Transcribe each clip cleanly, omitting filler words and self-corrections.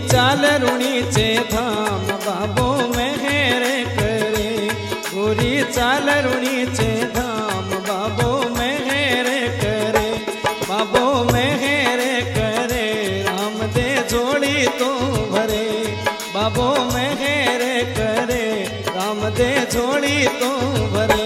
चाल रुणीचे धाम बाबो मेहर करे, गोरी चाल रुणीचे धाम बाबो मेहर करे, बाबो मेहर करे, राम दे जोड़ी तो भरे, बाबो मेहर करे, राम दे जोड़ी तो भरे।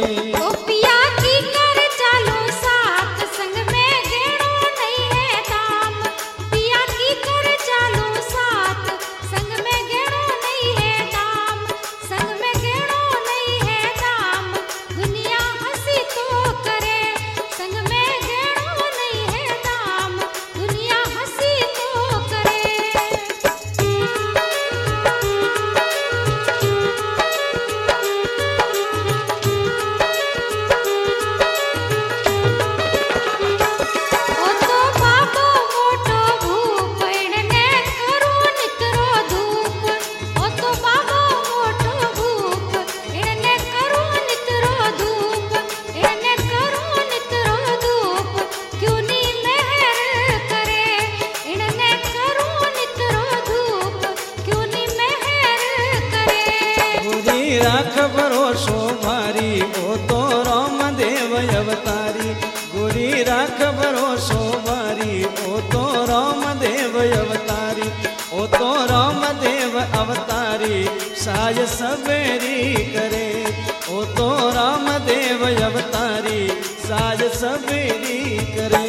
राख भरोसो भारी ओ तो राम देव अवतारी, गोरी राख भरोसो भारी ओ तो राम देव अवतारी, ओ तो राम देव अवतारी साय सबेरी करे, ओ तो राम देव अवतारी साय सबेरी करे।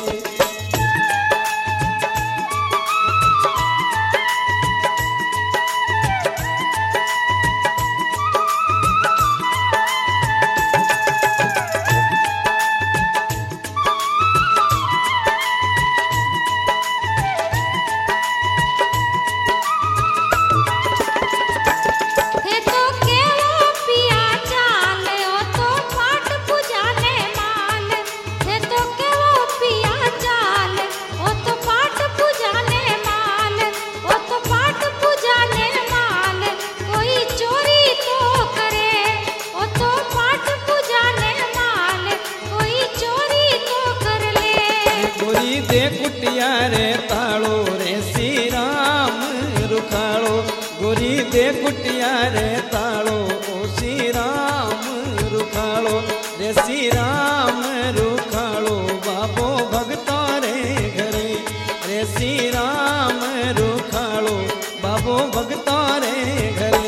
दे कुटिया रे ताड़ो रे श्री राम रुखाड़ो, गोरी दे कुटिया रे ताड़ो ओ श्री राम रुखाड़ो, रे श्री राम रुखाड़ो बाबो भगता रे घरे, रे श्री राम रुखाड़ो बाबो भगता रे घरे।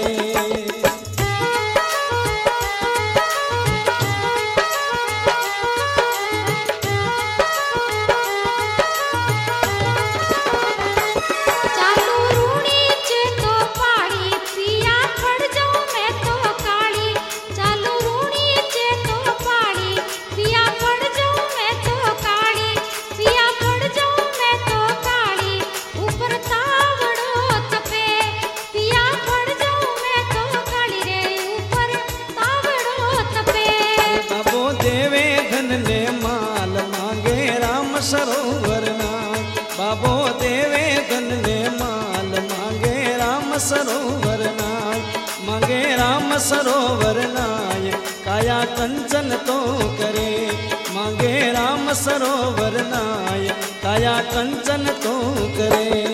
सरोवर नाय बाबो देवे धन ने माल मांगे राम सरोवर नाय, मांगे राम सरोवर नाय काया कंचन तो करे, मांगे राम सरोवर नाय काया कंचन तो करे।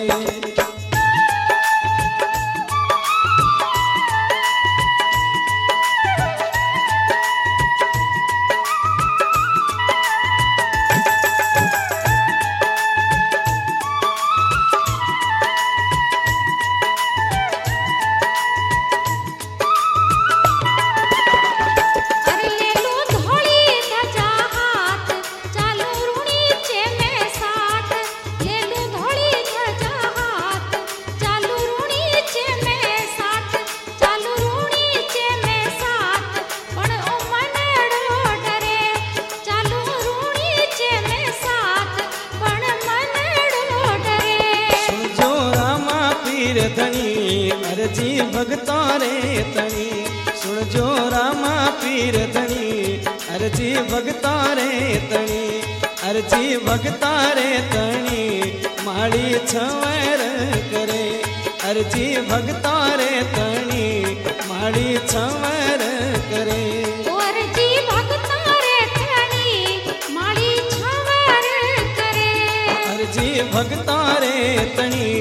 धनी अर्जी भगता रे तनी, सुन जो रामा पीर धनी अर्जी भगता रे तनी, अर्जी भगता रे तनी माड़ी छवर करे, अर्जी भगता रे तनी माड़ी छवर करे, अर्जी भगता रे तनी माड़ी छवर करे, अर्जी भगता रे तनी